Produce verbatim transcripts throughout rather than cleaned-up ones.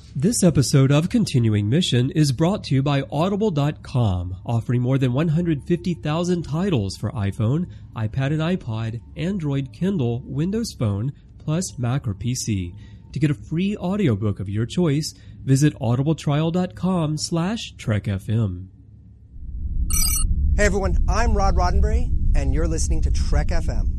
This episode of Continuing Mission is brought to you by Audible dot com, offering more than one hundred fifty thousand titles for iPhone, iPad and iPod, Android, Kindle, Windows Phone, plus Mac or P C. To get a free audiobook of your choice, visit audibletrial dot com slash trek F M. Hey everyone, I'm Rod Roddenberry, and you're listening to Trek F M.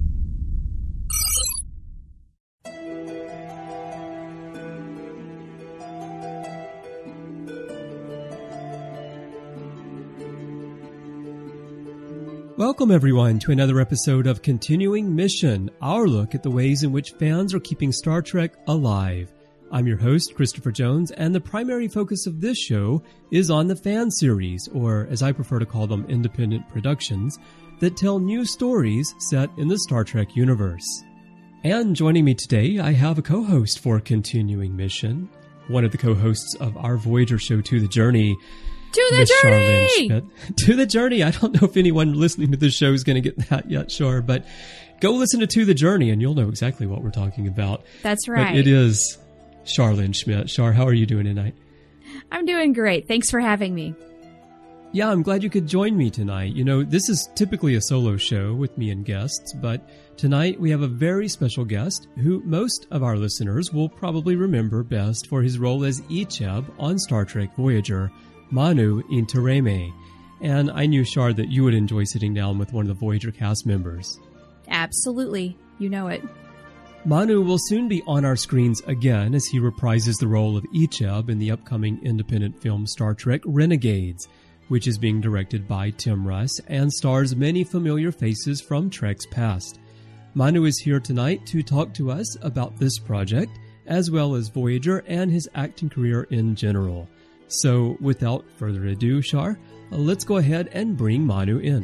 Welcome everyone to another episode of Continuing Mission, our look at the ways in which fans are keeping Star Trek alive. I'm your host, Christopher Jones, and the primary focus of this show is on the fan series, or as I prefer to call them, independent productions, that tell new stories set in the Star Trek universe. And joining me today, I have a co-host for Continuing Mission, one of the co-hosts of our Voyager show, To the Journey, To the Miss Journey! Schmidt. To the Journey. I don't know if anyone listening to this show is going to get that yet, sure, but go listen to To the Journey and you'll know exactly what we're talking about. That's right. But it is Charlene Schmidt. Char, how are you doing tonight? I'm doing great. Thanks for having me. Yeah, I'm glad you could join me tonight. You know, this is typically a solo show with me and guests, but tonight we have a very special guest who most of our listeners will probably remember best for his role as Icheb on Star Trek Voyager, Manu Intiraymi. And I knew, Char, that you would enjoy sitting down with one of the Voyager cast members. Absolutely. You know it. Manu will soon be on our screens again as he reprises the role of Icheb in the upcoming independent film Star Trek Renegades, which is being directed by Tim Russ and stars many familiar faces from Trek's past. Manu is here tonight to talk to us about this project, as well as Voyager and his acting career in general. So, without further ado, Char, let's go ahead and bring Manu in.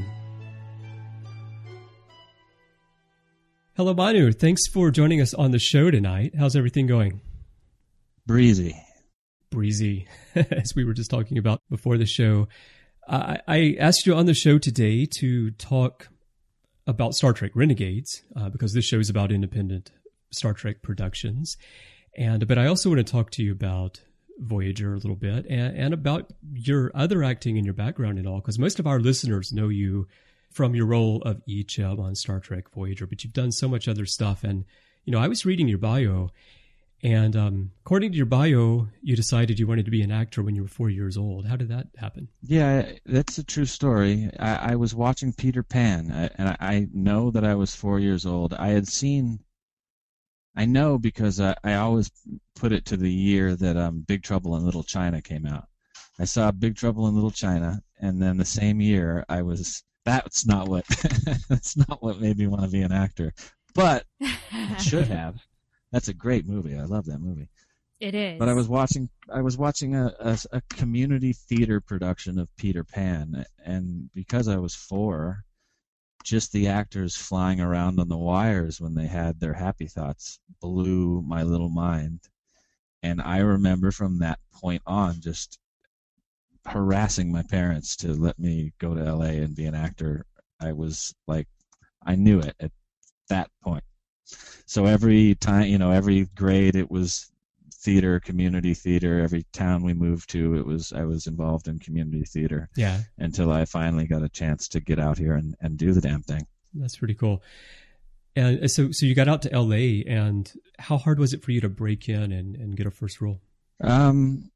Hello, Manu. Thanks for joining us on the show tonight. How's everything going? Breezy. Breezy, as we were just talking about before the show. I, I asked you on the show today to talk about Star Trek Renegades, uh, because this show is about independent Star Trek productions. And but I also want to talk to you about Voyager a little bit, and, and about your other acting and your background and all, because most of our listeners know you from your role of Icheb on Star Trek Voyager, but you've done so much other stuff. And, you know, I was reading your bio, and um, according to your bio, you decided you wanted to be an actor when you were four years old. How did that happen? Yeah, that's a true story. I, I was watching Peter Pan, I, and I, I know that I was four years old. I had seen... I know because I, I always put it to the year that um, Big Trouble in Little China came out. I saw Big Trouble in Little China, and then the same year I was. That's not what. That's not what made me want to be an actor, but it should have. That's a great movie. I love that movie. It is. But I was watching. I was watching a, a, a community theater production of Peter Pan, and because I was four, just the actors flying around on the wires when they had their happy thoughts blew my little mind. And I remember from that point on just harassing my parents to let me go to L A and be an actor. I was like, I knew it at that point. So every time, you know, every grade it was theater, community theater. Every town we moved to, it was I was involved in community theater. Yeah. Until I finally got a chance to get out here and, and do the damn thing. That's pretty cool. And so, so you got out to L A, and how hard was it for you to break in and, and get a first role? Um,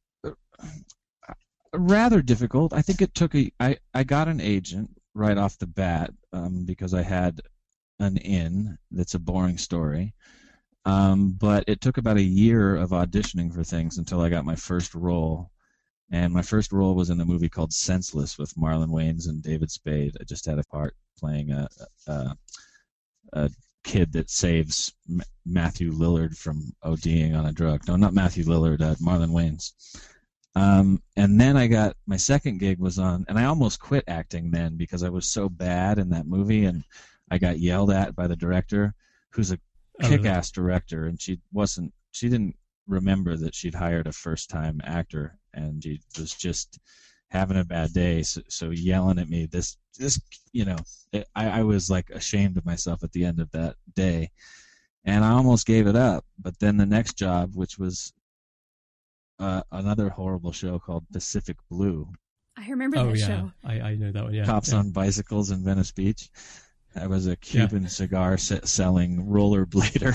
rather difficult. I think it took a. I I got an agent right off the bat, um, because I had an in that's a boring story. Um, but it took about a year of auditioning for things until I got my first role. And my first role was in a movie called Senseless with Marlon Wayans and David Spade. I just had a part playing a, a, a kid that saves M- Matthew Lillard from ODing on a drug. No, not Matthew Lillard, uh, Marlon Wayans. Um, and then I got, my second gig was on, and I almost quit acting then because I was so bad in that movie, and I got yelled at by the director, who's a kick-ass director, and she wasn't she didn't remember that she'd hired a first-time actor, and she was just having a bad day, so, so yelling at me this this you know it, I, I was like ashamed of myself at the end of that day, and I almost gave it up. But then the next job, which was uh, another horrible show called Pacific Blue. I remember Oh that yeah, show. I, I know that one. Yeah, Cops yeah. on bicycles in Venice Beach. I was a Cuban yeah. cigar se- selling rollerblader.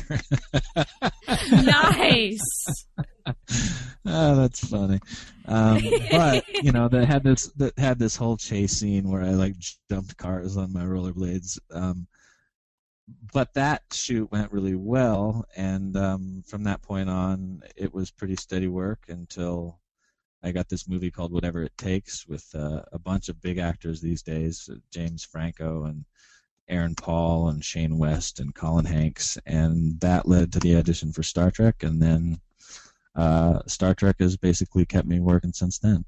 Nice. Oh, that's funny. Um, but you know, they had this that had this whole chase scene where I like jumped cars on my rollerblades. Um, but that shoot went really well, and um, from that point on, it was pretty steady work until I got this movie called Whatever It Takes with uh, a bunch of big actors these days, James Franco and Aaron Paul and Shane West and Colin Hanks, and that led to the audition for Star Trek, and then uh, Star Trek has basically kept me working since then.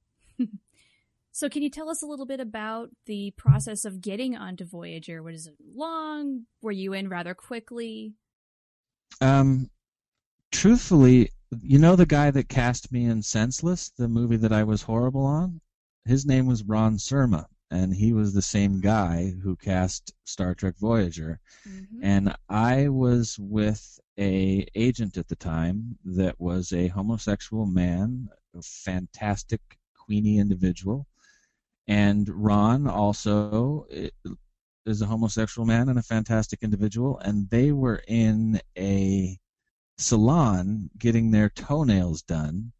So can you tell us a little bit about the process of getting onto Voyager? Was it long? Were you in rather quickly? Um, truthfully, you know the guy that cast me in Senseless, the movie that I was horrible on? His name was Ron Surma. And he was the same guy who cast Star Trek Voyager. Mm-hmm. And I was with a agent at the time that was a homosexual man, a fantastic, queenie individual. And Ron also is a homosexual man and a fantastic individual. And they were in a salon getting their toenails done.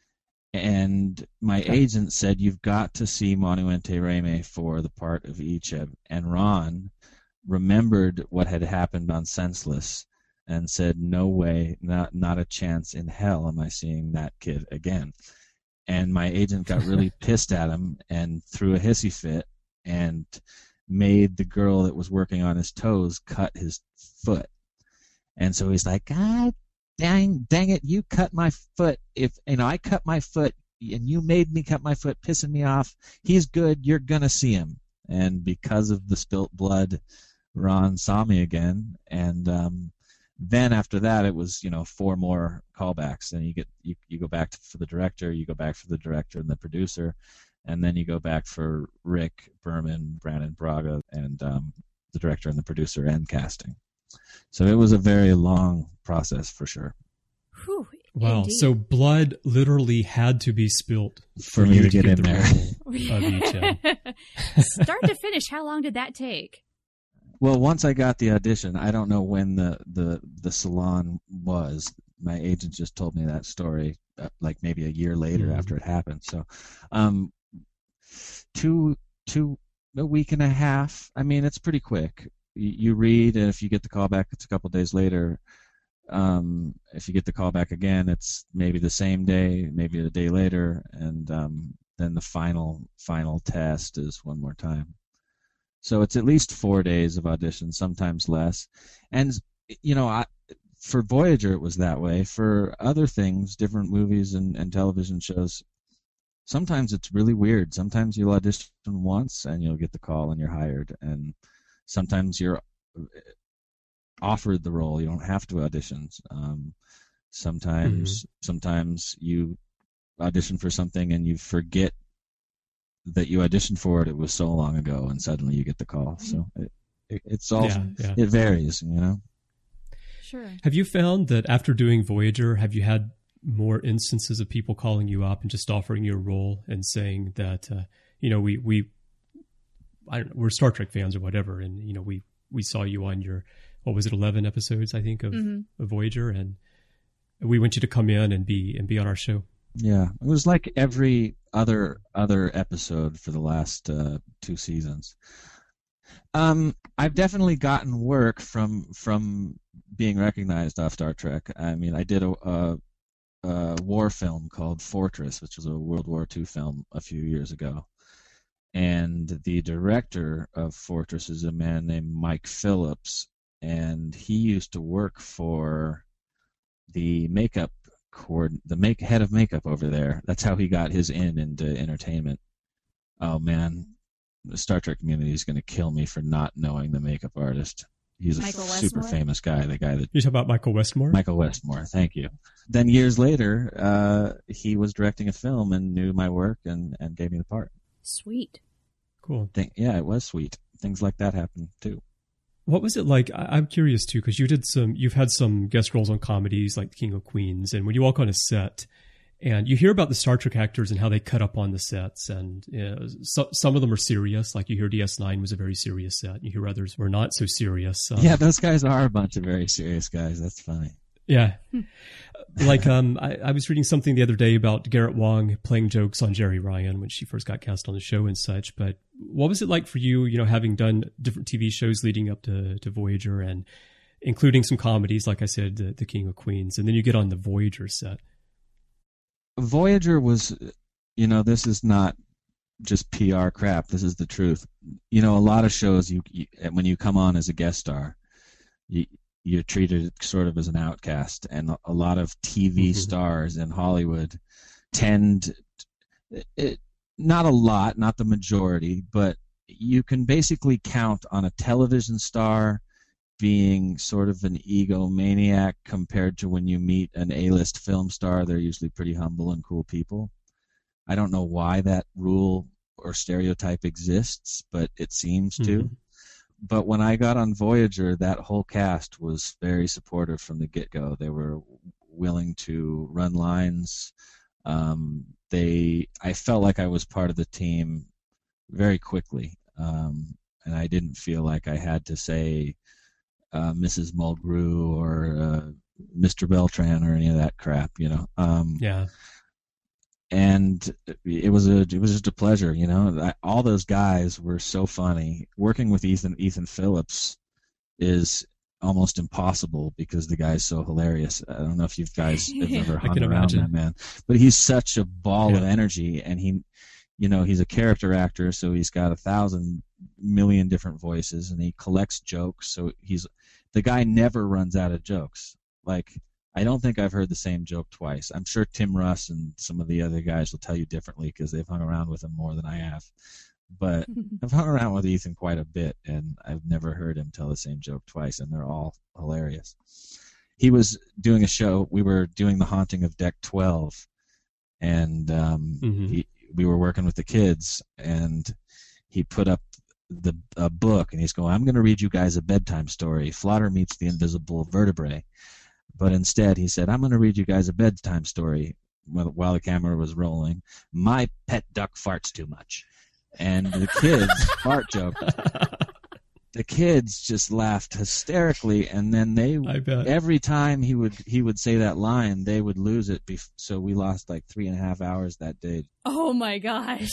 And my okay. agent said, you've got to see Monumente Reme for the part of Icheb. And Ron remembered what had happened on Senseless and said, no way, not not a chance in hell am I seeing that kid again. And my agent got really pissed at him and threw a hissy fit and made the girl that was working on his toes cut his foot. And so he's like, God Dang, dang it, you cut my foot. If, you know, I cut my foot and you made me cut my foot, pissing me off. He's good. You're going to see him. And because of the spilt blood, Ron saw me again. And um, then after that, it was, you know, four more callbacks. And you get you, you go back to, for the director, you go back for the director and the producer. And then you go back for Rick Berman, Brandon Braga, and um, the director and the producer and casting. So it was a very long process for sure. Whew, wow. indeed. So blood literally had to be spilt for, for me to get, to get in the there. Start to finish, how long did that take? Well, once I got the audition, I don't know when the, the, the salon was. My agent just told me that story uh, like maybe a year later mm. after it happened. So um, two, two, a week and a half. I mean, it's pretty quick. You read, and if you get the call back, it's a couple days later. Um, if you get the call back again, it's maybe the same day, maybe a day later, and um, then the final final test is one more time. So it's at least four days of auditions, sometimes less. And you know, I, for Voyager, it was that way. For other things, different movies and, and television shows, sometimes it's really weird. Sometimes you'll audition once and you'll get the call and you're hired, and sometimes you're offered the role. You don't have to audition. Um, sometimes, mm-hmm. sometimes you audition for something and you forget that you auditioned for it. It was so long ago, and suddenly you get the call. So it, it, it's all yeah, yeah. it varies, you know. Sure. Have you found that after doing Voyager, have you had more instances of people calling you up and just offering you a role and saying that, uh, you know, we we I don't know, we're Star Trek fans or whatever, and you know, we we saw you on your, what was it, eleven episodes I think of, mm-hmm. of Voyager, and we want you to come in and be and be on our show. Yeah, it was like every other other episode for the last uh, two seasons. Um, I've definitely gotten work from from being recognized off Star Trek. I mean, I did a, a, a war film called Fortress, which was a World War Two film a few years ago. And the director of Fortress is a man named Mike Phillips, and he used to work for the makeup cord, the make head of makeup over there. That's how he got his in into entertainment. Oh man, the Star Trek community is going to kill me for not knowing the makeup artist. He's a Michael super Westmore? famous guy. The guy that you talk about Michael Westmore. Michael Westmore, thank you. Then years later, uh, he was directing a film and knew my work and, and gave me the part. Sweet. Cool. Think, yeah, it was sweet. Things like that happen too. What was it like? I, I'm curious too, because you did some, you've had some guest roles on comedies like King of Queens, and when you walk on a set And you hear about the Star Trek actors and how they cut up on the sets. And you know, so, some of them are serious. Like you hear D S nine was a very serious set. You hear others were not so serious. Um, yeah, those guys are a bunch of very serious guys. That's funny. Yeah. Like um, I, I was reading something the other day about Garrett Wang playing jokes on Jeri Ryan when she first got cast on the show and such. But what was it like for you, you know, having done different T V shows leading up to, to Voyager and including some comedies, like I said, the, the King of Queens, and then you get on the Voyager set? Voyager was, you know, this is not just P R crap. This is the truth. You know, a lot of shows, you, you when you come on as a guest star, you, you're treated sort of as an outcast. And a lot of T V mm-hmm. stars in Hollywood tend, it, not a lot, not the majority, but you can basically count on a television star being sort of an egomaniac compared to when you meet an A-list film star. They're usually pretty humble and cool people. I don't know why that rule or stereotype exists, but it seems to. Mm-hmm. But when I got on Voyager, that whole cast was very supportive from the get-go. They were willing to run lines. Um, they, I felt like I was part of the team very quickly, um, and I didn't feel like I had to say Uh, Missus Mulgrew or uh, Mister Beltran or any of that crap, you know. Um, yeah. And it was a it was just a pleasure, you know. I, all those guys were so funny. Working with Ethan Ethan Phillips is almost impossible because the guy's so hilarious. I don't know if you guys have ever hung around that man, but he's such a ball yeah. of energy, and he, you know, he's a character actor, so he's got a thousand million different voices, and he collects jokes. So he's the guy never runs out of jokes. Like, I don't think I've heard the same joke twice. I'm sure Tim Russ and some of the other guys will tell you differently because they've hung around with him more than I have. But I've hung around with Ethan quite a bit, and I've never heard him tell the same joke twice, and they're all hilarious. He was doing a show. We were doing The Haunting of Deck twelve, and um, mm-hmm. he, we were working with the kids, and he put up the a book, and he's going, I'm going to read you guys a bedtime story. Flaughter meets the invisible vertebrae. But instead, he said, I'm going to read you guys a bedtime story while the camera was rolling. My pet duck farts too much. And the kids fart joked. The kids just laughed hysterically, and then they every time he would he would say that line, they would lose it. Bef- so we lost like three and a half hours that day. Oh my gosh!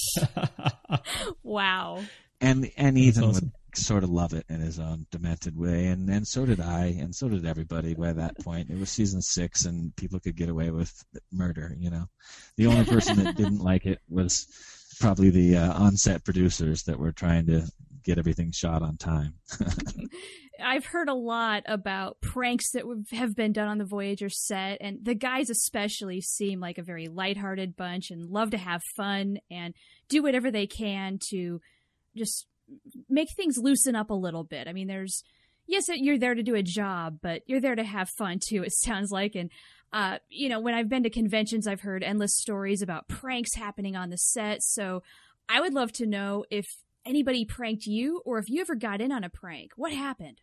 Wow. And and Ethan awesome. would sort of love it in his own demented way, and, and so did I, and so did everybody by that point. It was season six, and people could get away with murder, you know. The only person that didn't like it was probably the uh, on-set producers that were trying to get everything shot on time. I've heard a lot about pranks that have been done on the Voyager set, and the guys especially seem like a very lighthearted bunch and love to have fun and do whatever they can to just make things loosen up a little bit. I mean, there's, yes, you're there to do a job, but you're there to have fun too, it sounds like. And, uh, you know, when I've been to conventions, I've heard endless stories about pranks happening on the set. So I would love to know if anybody pranked you or if you ever got in on a prank. What happened?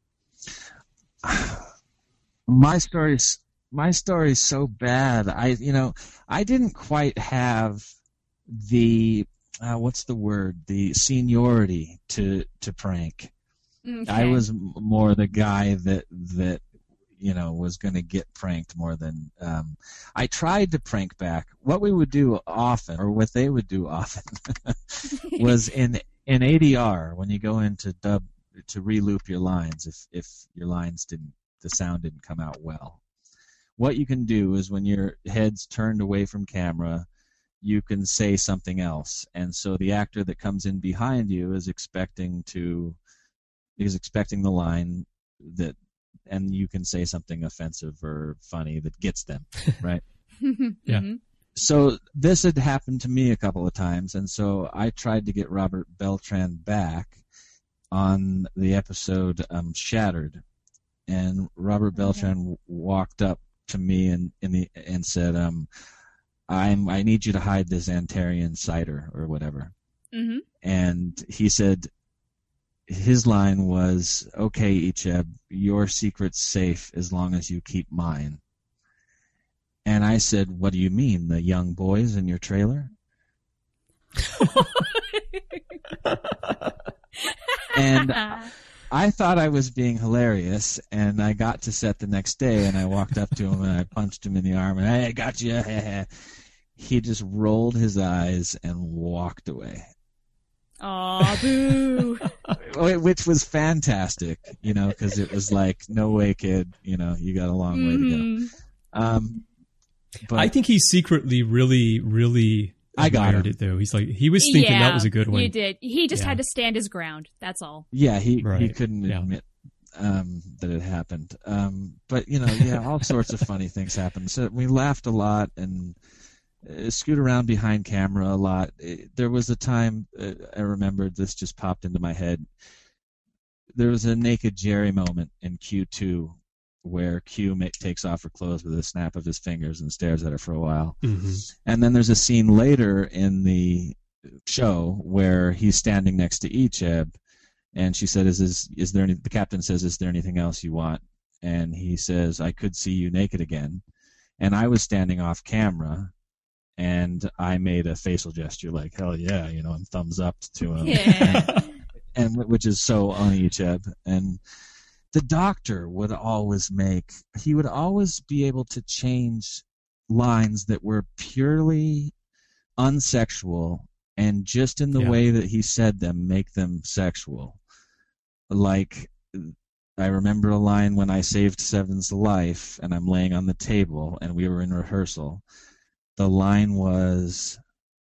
My story's, my story's so bad. I, you know, I didn't quite have the, Uh, what's the word? The seniority to to prank. Okay. I was more the guy that that you know was going to get pranked more than. Um, I tried to prank back. What we would do often, or what they would do often, was in in A D R when you go in to dub to re-loop your lines if if your lines didn't the sound didn't come out well. What you can do is when your head's turned away from camera, you can say something else, and so the actor that comes in behind you is expecting to is expecting the line that, and you can say something offensive or funny that gets them, right? Yeah. So this had happened to me a couple of times, and so I tried to get Robert Beltran back on the episode um, Shattered, and Robert Beltran okay. walked up to me and in the and said, um. I'm, I need you to hide this Antarian cider or whatever. Mm-hmm. And he said, his line was, okay, Icheb, your secret's safe as long as you keep mine. And I, said, "What do you mean, the young boys in your trailer?" And I thought I was being hilarious, and I got to set the next day, and I walked up to him, and I punched him in the arm, and hey, I got you. He just rolled his eyes and walked away. Aw, boo. Which was fantastic, you know, because it was like, no way, kid, you know, you got a long mm. way to go. Um, but I think he secretly really, really I got admired it, though. He's like, he was thinking yeah, that was a good one. You did. He just yeah. had to stand his ground. That's all. Yeah, he, right. he couldn't yeah. admit um, that it happened. Um, but, you know, yeah, all sorts of funny things happened. So we laughed a lot and uh, scoot around behind camera a lot. It, there was a time, uh, I remembered, this just popped into my head. There was a Naked Jerry moment in Q two where Q ma- takes off her clothes with a snap of his fingers and stares at her for a while. Mm-hmm. And then there's a scene later in the show where he's standing next to Icheb, and she said, "Is is, is there any?" The captain says, "Is there anything else you want?" And he says, "I could see you naked again." And I was standing off camera, and I made a facial gesture like, "Hell yeah," you know, and thumbs up to him. Yeah. and, and which is so on Icheb. And the doctor would always make, he would always be able to change lines that were purely unsexual and just in the yeah. way that he said them, make them sexual. Like, I remember a line when I saved Seven's life and I'm laying on the table and we were in rehearsal. The line was,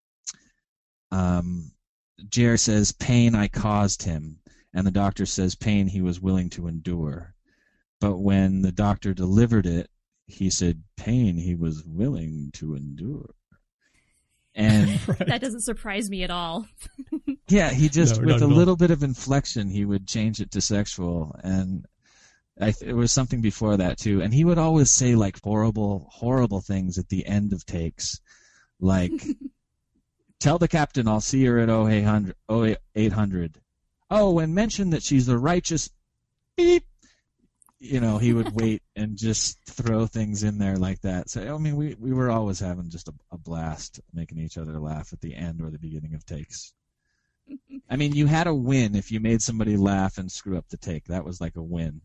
um, Jerry says, "Pain I caused him." And the doctor says, "Pain he was willing to endure." But when the doctor delivered it, he said, "Pain he was willing to endure." And right. That doesn't surprise me at all. yeah, he just, no, with a all. little bit of inflection, he would change it to sexual. And I th- it was something before that, too. And he would always say, like, horrible, horrible things at the end of takes. Like, "Tell the captain I'll see her at oh eight hundred. Oh, and mention that she's the righteous beep." You know, he would wait and just throw things in there like that. So, I mean, we, we were always having just a, a blast making each other laugh at the end or the beginning of takes. I mean, you had a win if you made somebody laugh and screw up the take. That was like a win.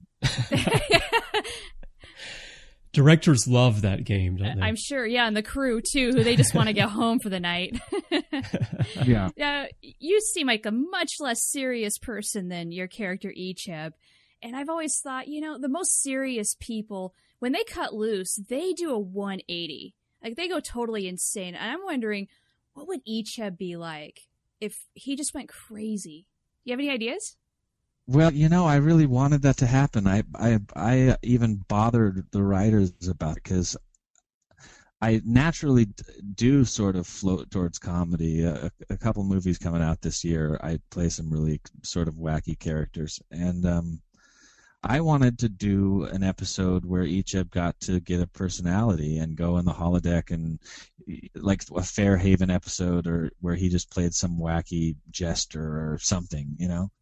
Directors love that game, don't they? I'm sure, yeah, and the crew, too, who they just want to get home for the night. Yeah. Now, you seem like a much less serious person than your character, Icheb. And I've always thought, you know, the most serious people, when they cut loose, they do a one eighty. Like, they go totally insane. And I'm wondering, what would Icheb be like if he just went crazy? You have any ideas? Well, you know, I really wanted that to happen. I I, I even bothered the writers about it because I naturally do sort of float towards comedy. A, a couple movies coming out this year, I play some really sort of wacky characters. And um, I wanted to do an episode where Icheb got to get a personality and go in the holodeck and like a Fairhaven episode or where he just played some wacky jester or something, you know?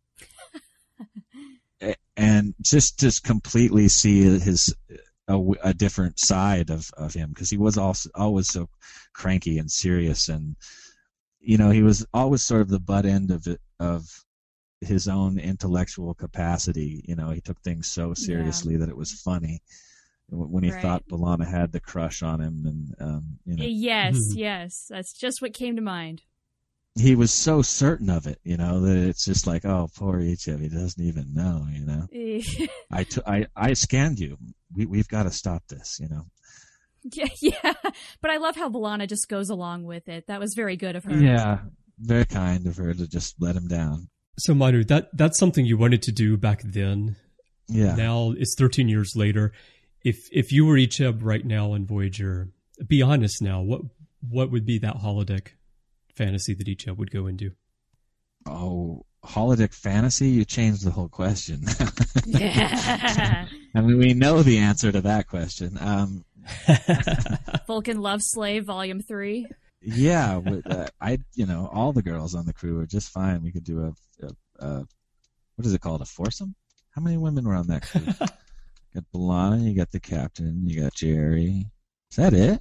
And just just completely see his a, a different side of, of him because he was also always so cranky and serious, and you know he was always sort of the butt end of it, of his own intellectual capacity. You know, he took things so seriously yeah. that it was funny when he right. thought B'Elanna had the crush on him, and um, you know. Yes, yes, that's just what came to mind. He was so certain of it, you know, that it's just like, oh, poor Icheb, he doesn't even know, you know. I, t- I, I scanned you. We, we've got to stop this, you know. Yeah, yeah. But I love how B'Elanna just goes along with it. That was very good of her. Yeah, very kind of her to just let him down. So, Manu, that, that's something you wanted to do back then. Yeah. Now it's thirteen years later. If if you were Icheb right now in Voyager, be honest now, what what would be that holodeck fantasy that Icheb would go into? Oh, holodeck fantasy? You changed the whole question. Yeah. I mean, we know the answer to that question. Um, Vulcan Love Slave, Volume Three. Yeah, with, uh, I, you know, all the girls on the crew are just fine. We could do a, a, a what is it called, a foursome? How many women were on that crew? You got B'Elanna, you got the captain, you got Jerry. Is that it? Yeah,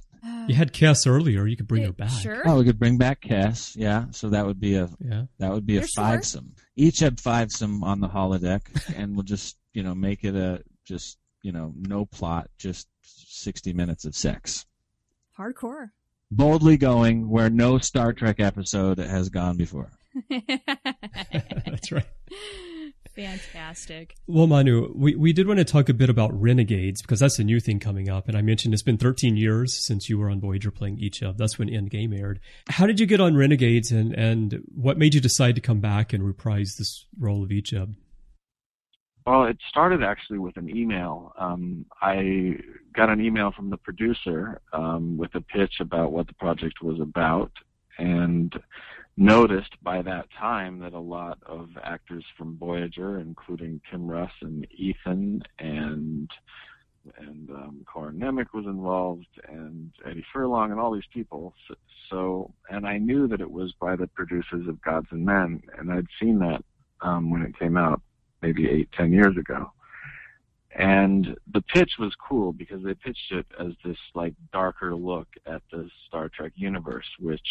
You had Cass earlier. You could bring Yeah, her back. Sure. Oh, we could bring back Cass. Yeah, so that would be a Yeah. that would be You're a sure? fivesome. Each had fivesome on the holodeck, and we'll just you know make it a just you know no plot, just sixty minutes of sex. Hardcore. Boldly going where no Star Trek episode has gone before. That's right. Fantastic. Well, Manu, we, we did want to talk a bit about Renegades because that's a new thing coming up. And I mentioned it's been thirteen years since you were on Voyager playing Icheb. That's when Endgame aired. How did you get on Renegades, and, and what made you decide to come back and reprise this role of Icheb? Well, it started actually with an email. Um, I got an email from the producer um, with a pitch about what the project was about, and noticed by that time that a lot of actors from Voyager, including Tim Russ and Ethan and and um, Corin Nemec was involved, and Eddie Furlong, and all these people. So, so, and I knew that it was by the producers of Gods and Men, and I'd seen that um, when it came out, maybe eight, ten years ago. And the pitch was cool because they pitched it as this like darker look at the Star Trek universe, which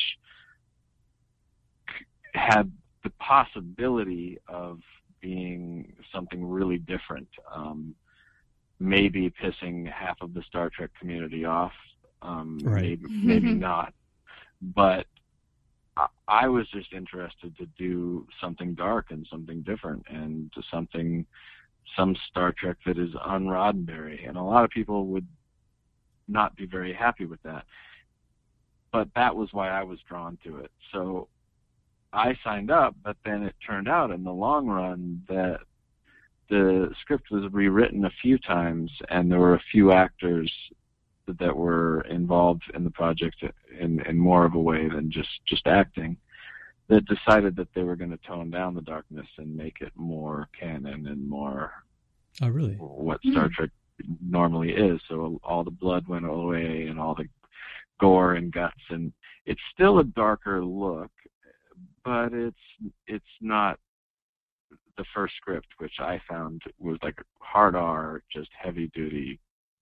had the possibility of being something really different, um, maybe pissing half of the Star Trek community off, um, Right. maybe, maybe not. But I, I was just interested to do something dark and something different, and to something, some Star Trek that is un-Roddenberry. And a lot of people would not be very happy with that. But that was why I was drawn to it. So I signed up, but then it turned out in the long run that the script was rewritten a few times, and there were a few actors that, that were involved in the project in, in more of a way than just, just acting, that decided that they were going to tone down the darkness and make it more canon and more Oh, really? what Star Trek normally is. So all the blood went away and all the gore and guts, and it's still a darker look, but it's it's not the first script, which I found was like hard R, just heavy duty.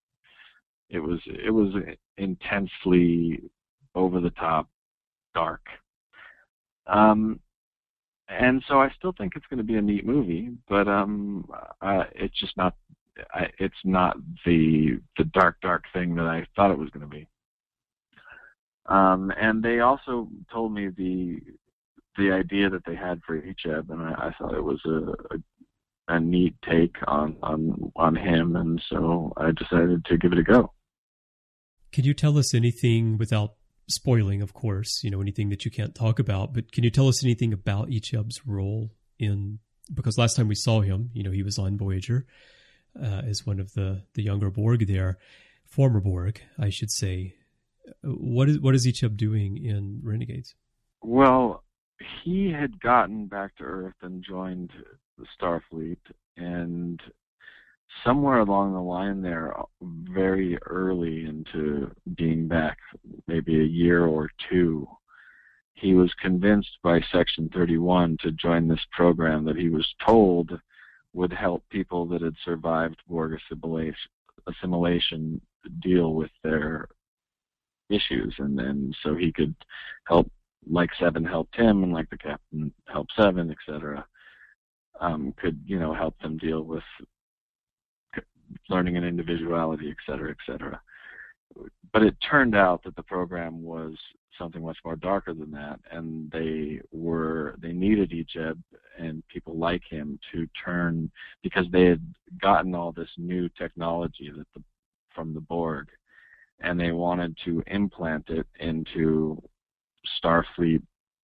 It was it was intensely over the top, dark. Um, and so I still think it's going to be a neat movie, but um, uh, it's just not. I, it's not the the dark dark thing that I thought it was going to be. Um, and they also told me the the idea that they had for Icheb, and I, I thought it was a, a a neat take on on on him, and so I decided to give it a go. Can you tell us anything without spoiling, of course, you know, anything that you can't talk about, but can you tell us anything about Icheb's role in, because last time we saw him, you know, he was on Voyager uh, as one of the, the younger Borg there, former Borg, I should say. What is, what is Icheb doing in Renegades? Well, he had gotten back to Earth and joined the Starfleet, and somewhere along the line there, very early into being back, maybe a year or two, he was convinced by Section thirty-one to join this program that he was told would help people that had survived Borg assimilation, assimilation deal with their issues, and then so he could help, like Seven helped him, and like the Captain helped Seven, et cetera. Um, could, you know, help them deal with learning an individuality, et cetera, et cetera. But it turned out that the program was something much more darker than that, and they were they needed Icheb and people like him to turn, because they had gotten all this new technology that the, from the Borg, and they wanted to implant it into Starfleet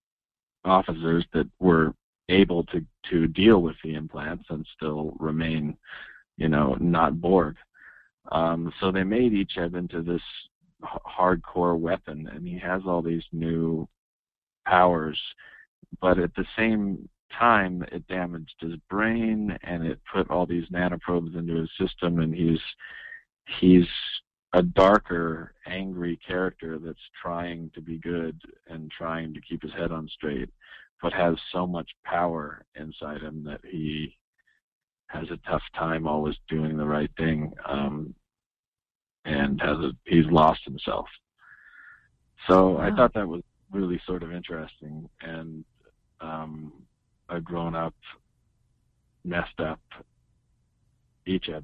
officers that were able to, to deal with the implants and still remain, you know, not Borg. Um, so they made Icheb into this h- hardcore weapon, and he has all these new powers, but at the same time it damaged his brain, and it put all these nanoprobes into his system, and he's he's a darker, angry character that's trying to be good and trying to keep his head on straight, but has so much power inside him that he has a tough time always doing the right thing, um, and has a, he's lost himself. So Wow. I thought that was really sort of interesting, and um, a grown-up, messed up Icheb.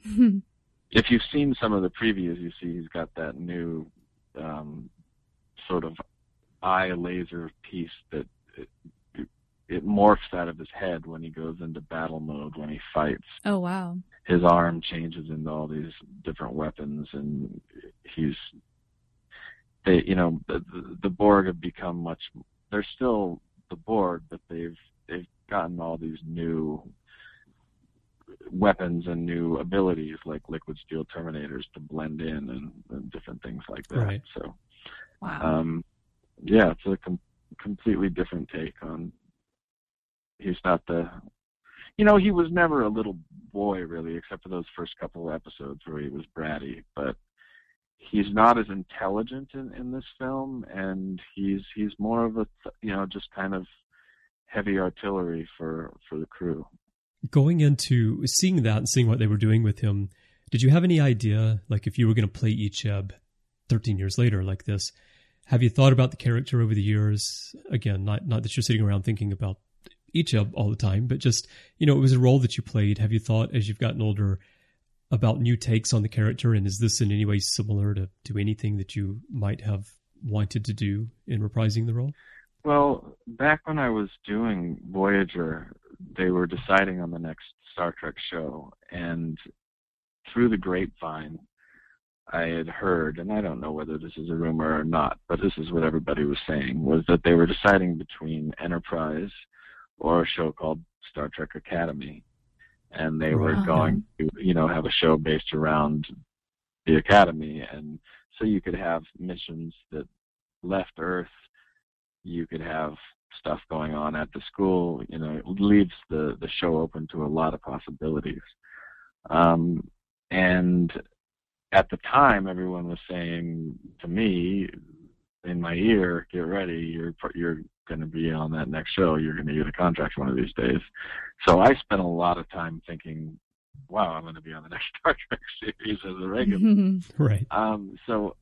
If you've seen some of the previews, you see he's got that new um, sort of eye laser piece that it, it, it morphs out of his head when he goes into battle mode, when he fights. Oh, wow. His arm changes into all these different weapons, and he's, they, you know, the, the Borg have become much, they're still the Borg, but they've, they've gotten all these new weapons and new abilities like liquid steel terminators to blend in, and, and different things like that. Right. So, Wow. um, yeah, it's a com- completely different take on, he's not the, you know, he was never a little boy really, except for those first couple of episodes where he was bratty, but he's not as intelligent in, in this film, and he's, he's more of a, you know, just kind of heavy artillery for, for the crew. Going into seeing that and seeing what they were doing with him, did you have any idea, like if you were going to play Icheb thirteen years later like this, have you thought about the character over the years? Again, not not that you're sitting around thinking about Icheb all the time, but just, you know, it was a role that you played. Have you thought as you've gotten older about new takes on the character, and is this in any way similar to, to anything that you might have wanted to do in reprising the role? Well, back when I was doing Voyager, they were deciding on the next Star Trek show, and through the grapevine, I had heard, and I don't know whether this is a rumor or not, but this is what everybody was saying, was that they were deciding between Enterprise or a show called Star Trek Academy, and they were Wow. going to, you know, have a show based around the Academy, and so you could have missions that left Earth, you could have stuff going on at the school, you know, it leaves the, the show open to a lot of possibilities. Um, and at the time, everyone was saying to me, in my ear, get ready, you're you're going to be on that next show, you're going to get a contract one of these days. So I spent a lot of time thinking, wow, I'm going to be on the next Star Trek series as a regular. Right. Um, so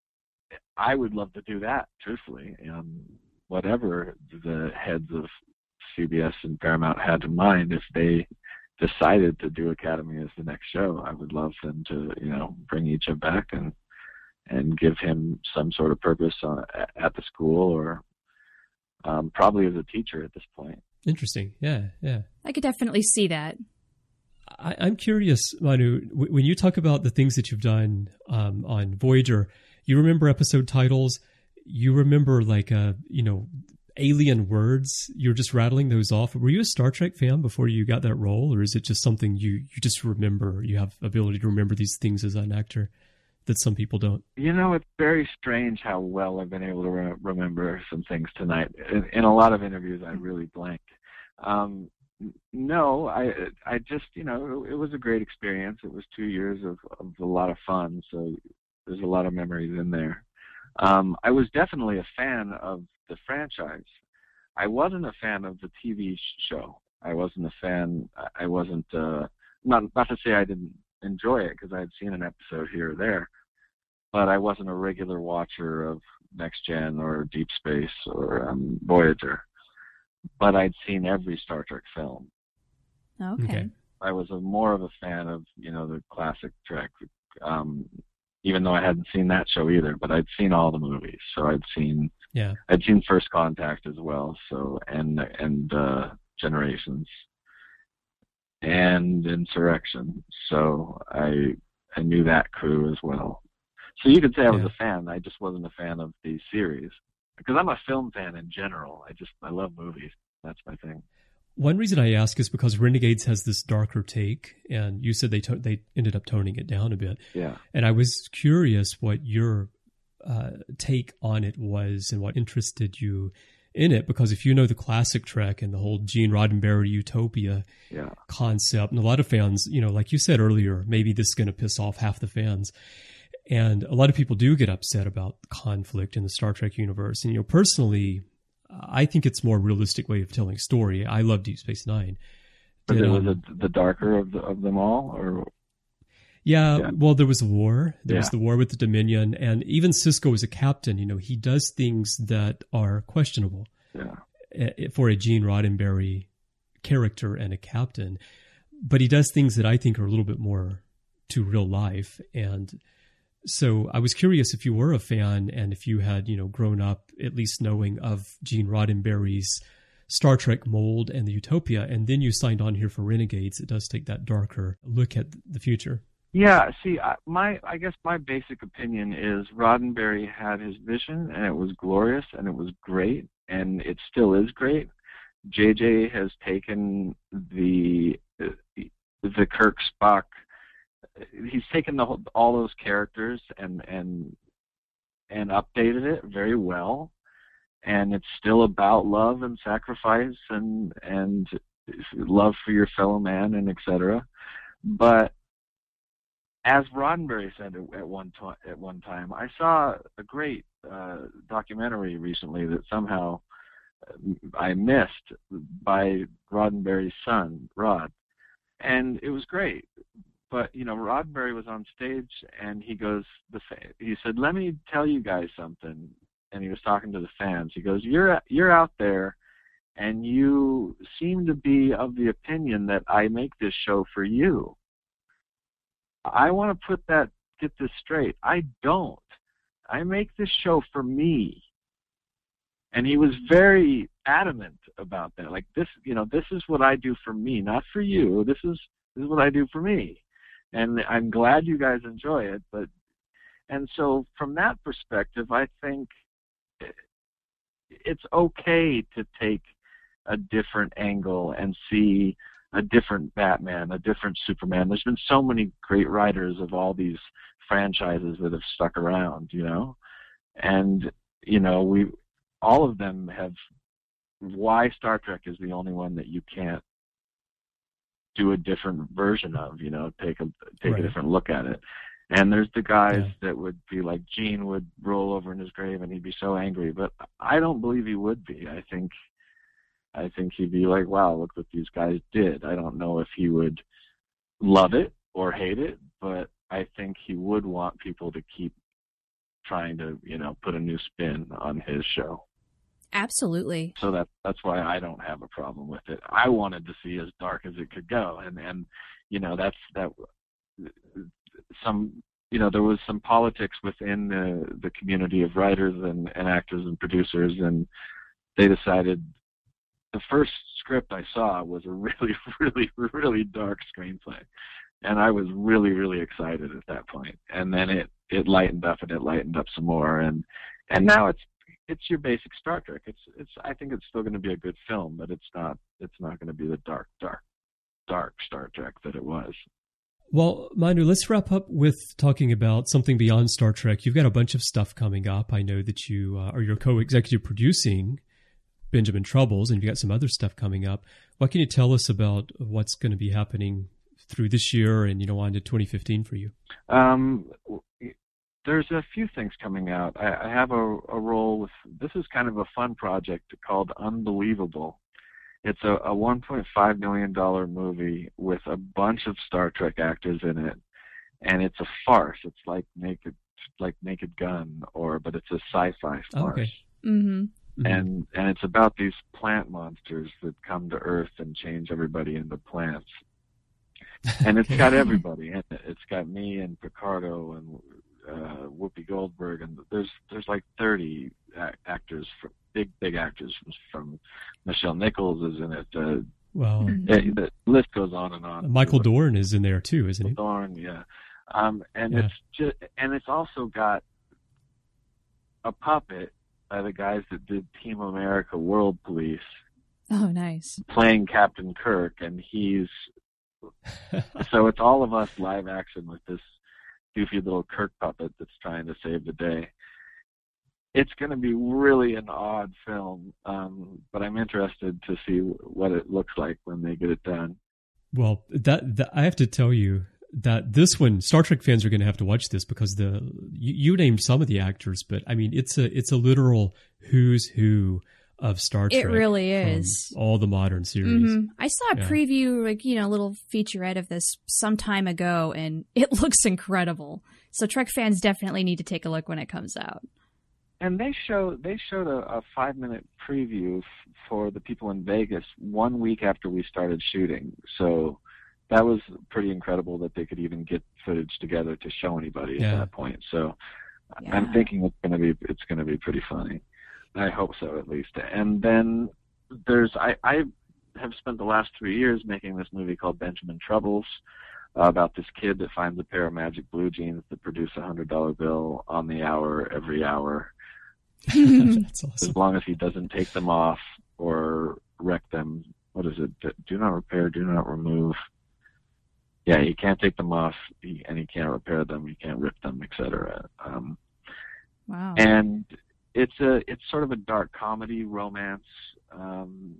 I would love to do that, truthfully. Um, whatever the heads of C B S and Paramount had in mind, if they decided to do Academy as the next show, I would love them to, you know, bring Icheb back and and give him some sort of purpose on, at the school, or um, probably as a teacher at this point. Interesting. Yeah, yeah. I could definitely see that. I, I'm curious, Manu, w- when you talk about the things that you've done um, on Voyager, you remember episode titles, you remember like, uh, you know, alien words, you're just rattling those off. Were you a Star Trek fan before you got that role, or is it just something you, you just remember, you have ability to remember these things as an actor that some people don't? You know, it's very strange how well I've been able to re- remember some things tonight. In, in a lot of interviews, I really blanked. Um, no, I I just, you know, it, it was a great experience. It was two years of, of a lot of fun, so there's a lot of memories in there. Um, I was definitely a fan of the franchise. I wasn't a fan of the T V show. I wasn't a fan, I wasn't, uh, not, not to say I didn't enjoy it, because I had seen an episode here or there, but I wasn't a regular watcher of Next Gen or Deep Space or um, Voyager. But I'd seen every Star Trek film. Okay. Okay. I was a, more of a fan of, you know, the classic Trek, um, even though I hadn't seen that show either, but I'd seen all the movies. So I'd seen, Yeah. I'd seen First Contact as well, so, and, and, uh, Generations, and Insurrection. So I, I knew that crew as well. So you could say I was Yeah. a fan. I just wasn't a fan of the series, because I'm a film fan in general. I just, I love movies. That's my thing. One reason I ask is because Renegades has this darker take, and you said they to- they ended up toning it down a bit. Yeah. And I was curious what your uh, take on it was and what interested you in it, because if you know the classic Trek and the whole Gene Roddenberry utopia Yeah. concept, and a lot of fans, you know, like you said earlier, maybe this is going to piss off half the fans. And a lot of people do get upset about conflict in the Star Trek universe. And, you know, personally, I think it's a more realistic way of telling a story. I love Deep Space Nine. But Did, it was um, a, the darker of the, of them all, or Yeah, Yeah. well, there was a war. There was Yeah. the war with the Dominion, and even Sisko as a captain, you know, he does things that are questionable Yeah. eh, for a Gene Roddenberry character and a captain. But he does things that I think are a little bit more to real life. And so I was curious if you were a fan and if you had, you know, grown up at least knowing of Gene Roddenberry's Star Trek mold and the Utopia, and then you signed on here for Renegades. It does take that darker look at the future. Yeah, see, I, my I guess my basic opinion is Roddenberry had his vision, and it was glorious, and it was great, and it still is great. J J has taken the the Kirk Spock. He's taken the whole, all those characters and and and updated it very well, and it's still about love and sacrifice and and love for your fellow man and et cetera. But as Roddenberry said at one to- at one time, I saw a great uh, documentary recently that somehow I missed by Roddenberry's son, Rod, and it was great. But you know, Roddenberry was on stage and he goes, the fa- he said, "Let me tell you guys something." And he was talking to the fans. He goes, "You're you're out there, and you seem to be of the opinion that I make this show for you. I want to put that, get this straight. I don't. I make this show for me." And he was very adamant about that. Like, this, you know, this is what I do for me, not for you. This is this is what I do for me. And I'm glad you guys enjoy it. But, and so from that perspective, I think it's okay to take a different angle and see a different Batman, a different Superman. There's been so many great writers of all these franchises that have stuck around, you know, and you know, we all of them have. Why Star Trek is the only one that you can't do a different version of, you know, take a take Right. a different look at it. And there's the guys Yeah. that would be like, Gene would roll over in his grave and he'd be so angry, but I don't believe he would be. I think I think he'd be like, wow, look what these guys did. I don't know if he would love it or hate it, but I think he would want people to keep trying to, you know, put a new spin on his show. Absolutely. So that that's why I don't have a problem with it. I wanted to see as dark as it could go, and and you know, that's that some you know there was some politics within the the community of writers and, and actors and producers, and they decided the first script I saw was a really really really dark screenplay, and I was really really excited at that point, and then it it lightened up and it lightened up some more, and and now it's it's your basic Star Trek. It's it's I think it's still going to be a good film, but it's not it's not going to be the dark dark dark Star Trek that it was. Well, Manu, let's wrap up with talking about something beyond Star Trek. You've got a bunch of stuff coming up. I know that you uh, are your co-executive producing Benjamin Troubles, and you've got some other stuff coming up. What can you tell us about what's going to be happening through this year and, you know, on to twenty fifteen for you? Um, there's a few things coming out. I, I have a, a role with, this is kind of a fun project called Unbelievable. It's a, a one point five million dollars movie with a bunch of Star Trek actors in it, and it's a farce. It's like Naked, like Naked Gun, or but it's a sci-fi farce. Oh, okay. Mm-hmm. Mm-hmm. And and it's about these plant monsters that come to Earth and change everybody into plants. And it's got everybody in it. It's got me and Picardo and uh, Whoopi Goldberg, and there's there's like thirty a- actors, from, big big actors from, from Michelle Nichols is in it. Uh, Well, it. The list goes on and on. Michael Dorn is in there too, isn't he? Dorn, yeah. Um, and Yeah. it's just and it's also got a puppet by the guys that did Team America World Police Oh, nice. playing Captain Kirk, and he's so it's all of us live action with this goofy little Kirk puppet that's trying to save the day. It's going to be really an odd film, um, but I'm interested to see what it looks like when they get it done. Well, that, that I have to tell you that this one, Star Trek fans are going to have to watch this because the you, you named some of the actors, but I mean it's a it's a literal who's who of Star Trek. It really from is. all the modern series. Mm-hmm. I saw a Yeah. preview, like, you know, a little featurette of this some time ago, and it looks incredible. So Trek fans definitely need to take a look when it comes out. And they show they showed a, a five minute preview f- for the people in Vegas one week after we started shooting. So that was pretty incredible that they could even get footage together to show anybody Yeah. at that point. So Yeah. I'm thinking it's gonna be it's gonna be pretty funny. I hope so, at least. And then there's I, I have spent the last three years making this movie called Benjamin Troubles, uh, about this kid that finds a pair of magic blue jeans that produce a hundred dollar bill on the hour every hour. That's As awesome. long as he doesn't take them off or wreck them. What is it? Do not repair, do not remove. Yeah, he can't take them off, he, and he can't repair them, he can't rip them, et cetera. Um, Wow. and it's a it's sort of a dark comedy romance, um,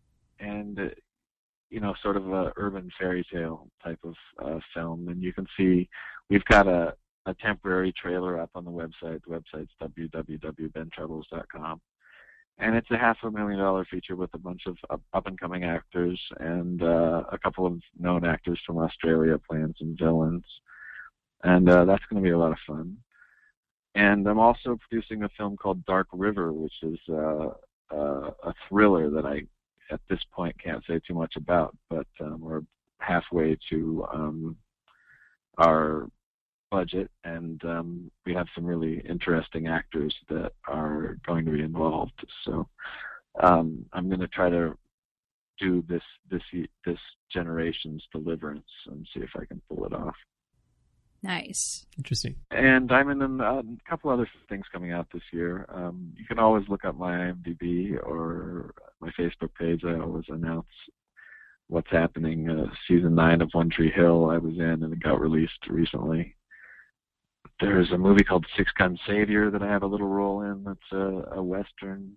and uh, you know, sort of a urban fairy tale type of uh, film. And you can see we've got a a temporary trailer up on the website. The website's w w w dot ben troubles dot com. And it's a half a million dollar feature with a bunch of up and coming actors and uh, a couple of known actors from Australia playing some villains. And uh, that's going to be a lot of fun. And I'm also producing a film called Dark River, which is uh, uh, a thriller that I, at this point, can't say too much about, but um, we're halfway to um, our budget, and um, we have some really interesting actors that are going to be involved. So um, I'm going to try to do this this this generation's Deliverance and see if I can pull it off. Nice. Interesting. And I'm in a, a couple other things coming out this year. Um, you can always look up my IMDb or my Facebook page. I always announce what's happening. Uh, season nine of One Tree Hill I was in, and it got released recently. There's a movie called Six Gun Savior that I have a little role in. That's a, a Western.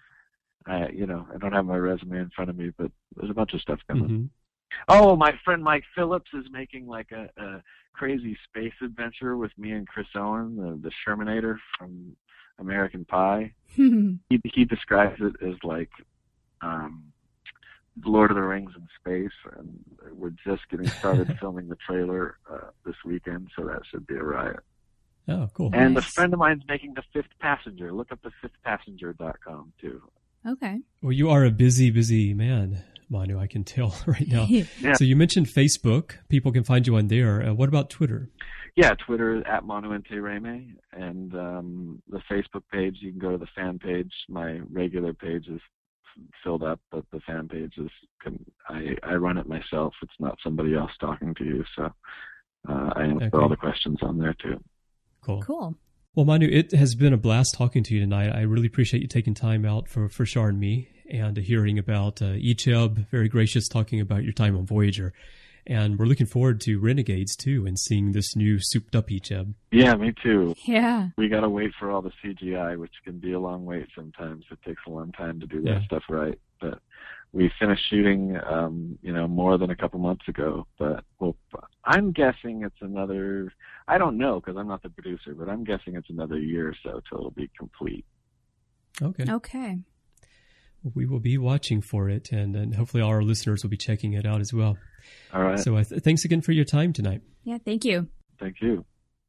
I, you know, I don't have my resume in front of me, but there's a bunch of stuff coming. Mm-hmm. Oh, my friend Mike Phillips is making like a, a crazy space adventure with me and Chris Owen, the, the Shermanator from American Pie. he he describes it as like um, Lord of the Rings in space, and we're just getting started filming the trailer uh, this weekend, so that should be a riot. Oh, cool. And Nice. a friend of mine's making The Fifth Passenger. Look up the fifth passenger dot com too. Okay. Well, you are a busy, busy man, Manu, I can tell right now. Yeah. So you mentioned Facebook. People can find you on there. Uh, what about Twitter? Yeah, Twitter at Monuente Reme, and um, the Facebook page, you can go to the fan page. My regular page is filled up, but the fan page is, can, I, I run it myself. It's not somebody else talking to you, so uh, I answer Okay. all the questions on there too. Cool. Cool. Well, Manu, it has been a blast talking to you tonight. I really appreciate you taking time out for, for Shar and me and hearing about uh, Icheb. Very gracious talking about your time on Voyager. And we're looking forward to Renegades, too, and seeing this new souped-up Icheb. Yeah, me too. Yeah. We got to wait for all the C G I, which can be a long wait sometimes. It takes a long time to do that Yeah. stuff right. But we finished shooting, um, you know, more than a couple months ago. But well, I'm guessing it's another. I don't know because I'm not the producer, but I'm guessing it's another year or so till it'll be complete. Okay. Okay. Well, we will be watching for it, and, and hopefully all our listeners will be checking it out as well. All right. So uh, th- thanks again for your time tonight. Yeah. Thank you. Thank you.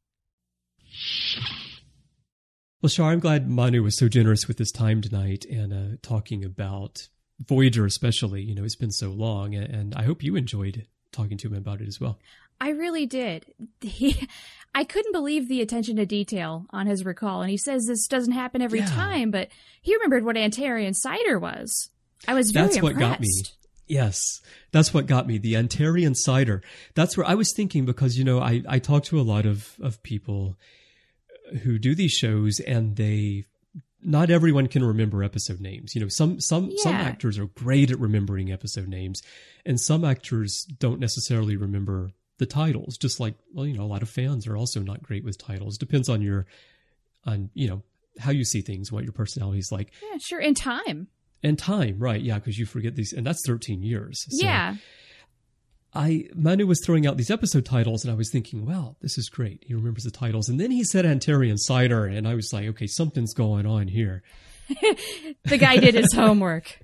Well, Shar, I'm glad Manu was so generous with his time tonight and uh, talking about Voyager especially. You know, it's been so long, and I hope you enjoyed talking to him about it as well. I really did. He, I couldn't believe the attention to detail on his recall. And he says this doesn't happen every Yeah. time, but he remembered what Antarian cider was. I was very That's what impressed. got me. Yes, that's what got me. The Antarian cider. That's where I was thinking because, you know, I, I talk to a lot of, of people who do these shows and they, not everyone can remember episode names. You know, some, some, some Yeah. actors are great at remembering episode names and some actors don't necessarily remember the titles. Just like, well, you know, a lot of fans are also not great with titles. Depends on your, on, you know, how you see things, what your personality is like. Yeah, sure. In time. And time, right? Yeah, because you forget these, and that's thirteen years. So Yeah. I Manu was throwing out these episode titles, and I was thinking, "Wow, this is great." He remembers the titles, and then he said Antarian cider, and I was like, "Okay, something's going on here." The guy did his homework.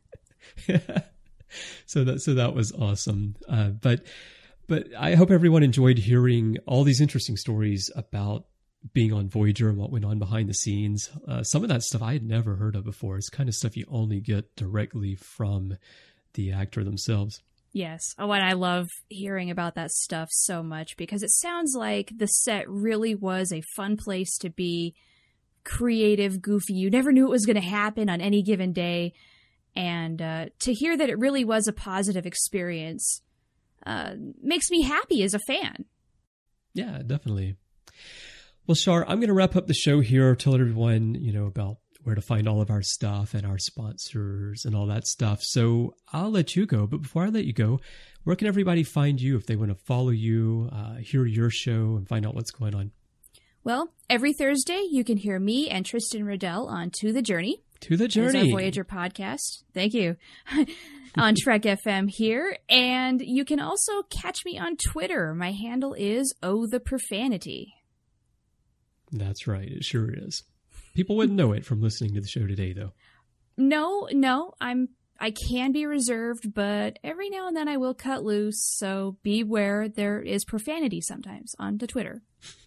so that so that was awesome. Uh, but but I hope everyone enjoyed hearing all these interesting stories about being on Voyager and what went on behind the scenes. Uh, some of that stuff I had never heard of before. It's kind of stuff you only get directly from the actor themselves. Yes. Oh, and I love hearing about that stuff so much because it sounds like the set really was a fun place to be, creative, goofy. You never knew it was going to happen on any given day. And uh, to hear that it really was a positive experience uh, makes me happy as a fan. Yeah, definitely. Well, Shar, I'm going to wrap up the show here, tell everyone, you know, about where to find all of our stuff and our sponsors and all that stuff. So I'll let you go. But before I let you go, where can everybody find you if they want to follow you, uh, hear your show, and find out what's going on? Well, every Thursday you can hear me and Tristan Riddell on To the Journey. To the Journey. It's our Voyager podcast. Thank you. On Trek F M here. And you can also catch me on Twitter. My handle is Oh the Profanity. That's right. It sure is. People wouldn't know it from listening to the show today, though. No, no, I'm I can be reserved, but every now and then I will cut loose. So beware, there is profanity sometimes on the Twitter.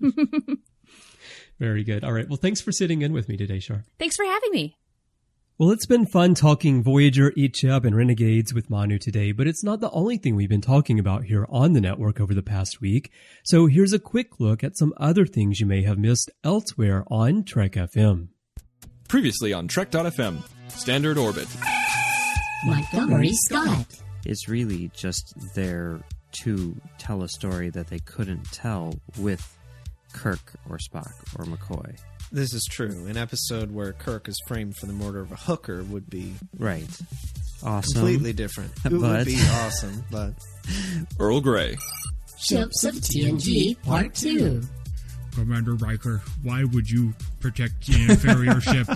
Very good. All right. Well, thanks for sitting in with me today, Shar. Thanks for having me. Well, it's been fun talking Voyager, Icheb, and Renegades with Manu today, but it's not the only thing we've been talking about here on the network over the past week. So here's a quick look at some other things you may have missed elsewhere on Trek F M. Previously on Trek dot F M, Standard Orbit. Montgomery Scott. It's really just there to tell a story that they couldn't tell with Kirk or Spock or McCoy. This is true. An episode where Kirk is framed for the murder of a hooker would be right. Awesome. Completely different. It but... would be awesome, but Earl Grey. Ships of T N G Part two. Commander Riker, why would you protect the inferior ship?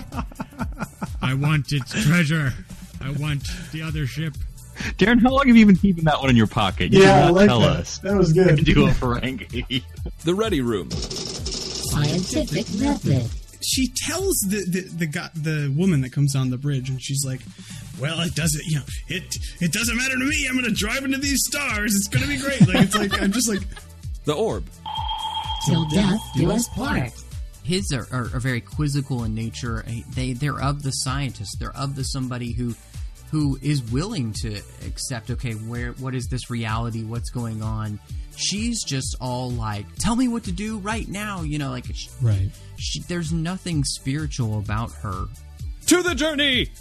I want its treasure. I want the other ship. Darren, how long have you been keeping that one in your pocket? You yeah, did not I like tell that. us. That was good. Do a Ferengi. The Ready Room. Scientific method. She tells the the the, guy, the woman that comes on the bridge, and she's like, "Well, it doesn't, you know, it it doesn't matter to me. I'm going to drive into these stars. It's going to be great." Like it's like I'm just like the Orb. Till death do us part. His are, are, are very quizzical in nature. They they're of the scientist. They're of the somebody who who is willing to accept. Okay, where what is this reality? What's going on? She's just all like, tell me what to do right now. You know, like, she, right. She, there's nothing spiritual about her. To the Journey!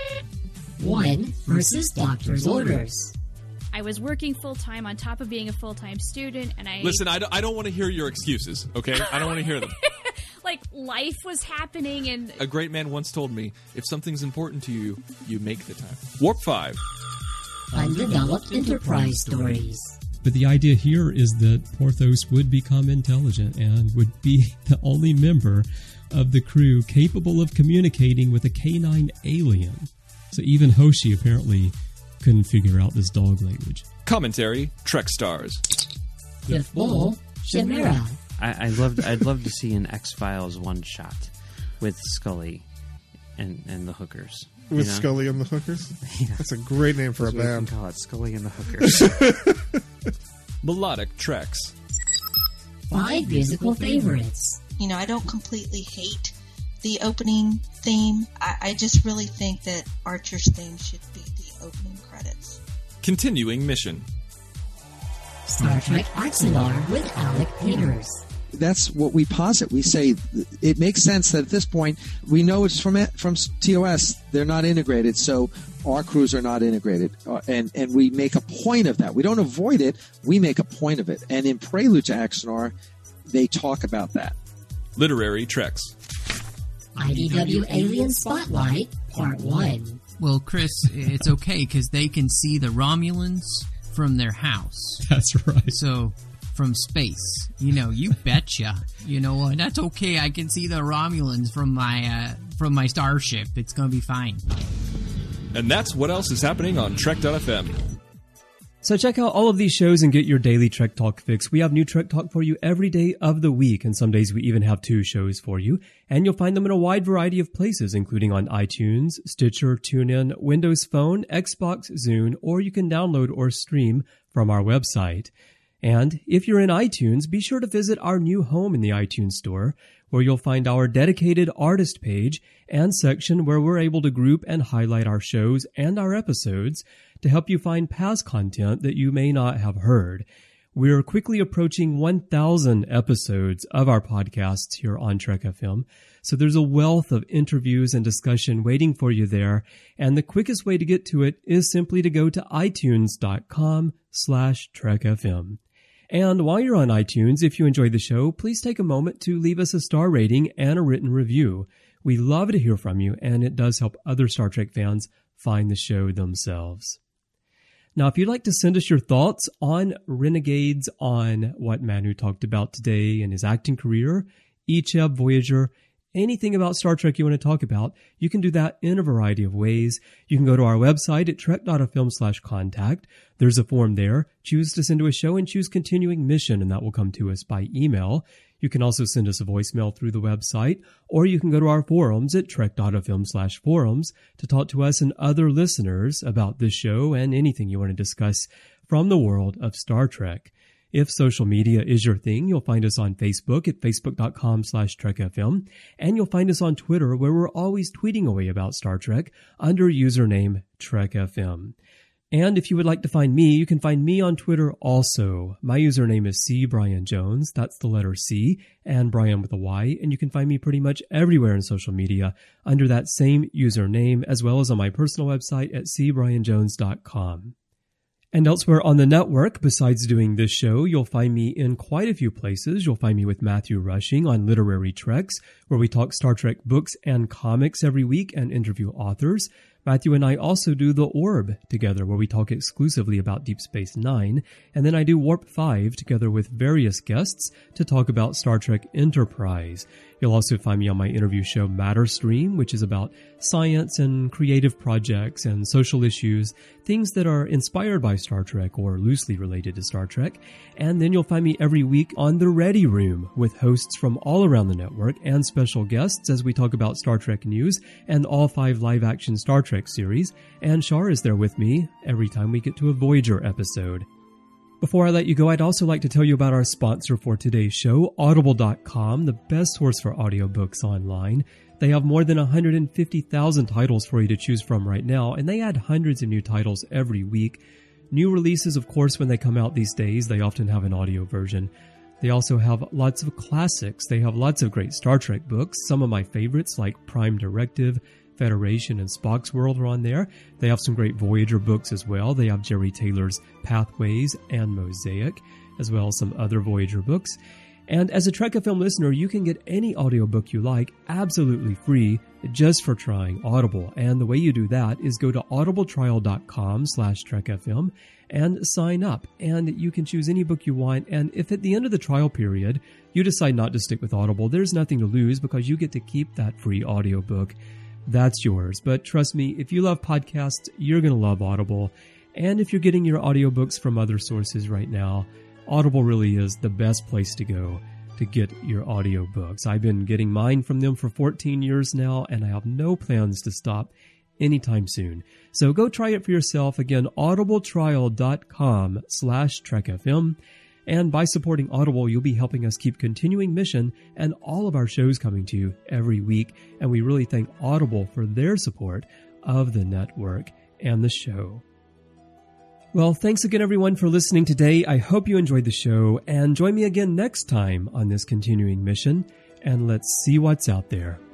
One versus doctor's orders. I was working full-time on top of being a full-time student, and I... Listen, I don't, I don't want to hear your excuses, okay? I don't want to hear them. Like, life was happening, and... A great man once told me, if something's important to you, you make the time. Warp five. Undeveloped Enterprise stories. But the idea here is that Porthos would become intelligent and would be the only member of the crew capable of communicating with a canine alien. So even Hoshi apparently couldn't figure out this dog language. Commentary, Trek Stars. Fifth Bull, Chimera. I, I loved, I'd love to see an X-Files one-shot with Scully and, and the hookers. With you know? Scully and the Hookers? Yeah. That's a great name for That's a what band. We can call it Scully and the Hookers. Melodic Treks. Five musical favorites. You know, I don't completely hate the opening theme. I, I just really think that Archer's theme should be the opening credits. Continuing Mission. Star Trek Axanar with Alec Peters. That's what we posit. We say it makes sense that at this point we know it's from from T O S. They're not integrated, so our crews are not integrated, uh, and and we make a point of that. We don't avoid it. We make a point of it. And in Prelude to Axanar, they talk about that. Literary Treks. I D W Alien Spotlight Part One. Well, Chris, it's okay because they can see the Romulans from their house. That's right. So. From space, you know, you betcha. You know what? That's okay. I can see the Romulans from my uh, from my starship. It's gonna be fine. And that's what else is happening on Trek dot F M. So check out all of these shows and get your daily Trek Talk fix. We have new Trek Talk for you every day of the week, and some days we even have two shows for you. And you'll find them in a wide variety of places, including on iTunes, Stitcher, TuneIn, Windows Phone, Xbox, Zune, or you can download or stream from our website. And if you're in iTunes, be sure to visit our new home in the iTunes Store, where you'll find our dedicated artist page and section where we're able to group and highlight our shows and our episodes to help you find past content that you may not have heard. We're quickly approaching one thousand episodes of our podcasts here on Trek F M, so there's a wealth of interviews and discussion waiting for you there, and the quickest way to get to it is simply to go to itunes.com slash Trek FM. And while you're on iTunes, if you enjoyed the show, please take a moment to leave us a star rating and a written review. We love to hear from you, and it does help other Star Trek fans find the show themselves. Now, if you'd like to send us your thoughts on Renegades, on what Manu talked about today in his acting career, Icheb, Voyager, anything about Star Trek you want to talk about, you can do that in a variety of ways. You can go to our website at trek.fm slash contact. There's a form there. Choose to send to a show and choose continuing mission, and that will come to us by email. You can also send us a voicemail through the website, or you can go to our forums at trek.fm slash forums to talk to us and other listeners about this show and anything you want to discuss from the world of Star Trek. If social media is your thing, you'll find us on Facebook at facebook.com slash trekfm, and you'll find us on Twitter, where we're always tweeting away about Star Trek under username TrekFM. And if you would like to find me, you can find me on Twitter also. My username is C. Brian Jones. That's the letter C, and Brian with a Y. And you can find me pretty much everywhere in social media under that same username, as well as on my personal website at c brian jones dot com. And elsewhere on the network, besides doing this show, you'll find me in quite a few places. You'll find me with Matthew Rushing on Literary Treks, where we talk Star Trek books and comics every week and interview authors. Matthew and I also do The Orb together, where we talk exclusively about Deep Space Nine. And then I do Warp five together with various guests to talk about Star Trek Enterprise. You'll also find me on my interview show Matter Stream, which is about science and creative projects and social issues, things that are inspired by Star Trek or loosely related to Star Trek. And then you'll find me every week on The Ready Room with hosts from all around the network and special guests as we talk about Star Trek news and all five live-action Star Trek series. And Shar is there with me every time we get to a Voyager episode. Before I let you go, I'd also like to tell you about our sponsor for today's show, Audible dot com, the best source for audiobooks online. They have more than one hundred fifty thousand titles for you to choose from right now, and they add hundreds of new titles every week. New releases, of course, when they come out these days, they often have an audio version. They also have lots of classics. They have lots of great Star Trek books. Some of my favorites, like Prime Directive, Federation, and Spock's World, are on there. They have some great Voyager books as well. They have Jerry Taylor's Pathways and Mosaic, as well as some other Voyager books. And as a Trek F M listener, you can get any audiobook you like absolutely free just for trying Audible. And the way you do that is go to audibletrial.com slash trekfm and sign up. And you can choose any book you want. And if at the end of the trial period you decide not to stick with Audible, there's nothing to lose because you get to keep that free audiobook. That's yours. But trust me, if you love podcasts, you're going to love Audible. And if you're getting your audiobooks from other sources right now, Audible really is the best place to go to get your audiobooks. I've been getting mine from them for fourteen years now, and I have no plans to stop anytime soon. So go try it for yourself. Again, audibletrial.com slash trekfm. And by supporting Audible, you'll be helping us keep continuing mission and all of our shows coming to you every week. And we really thank Audible for their support of the network and the show. Well, thanks again, everyone, for listening today. I hope you enjoyed the show, and join me again next time on this continuing mission, and let's see what's out there.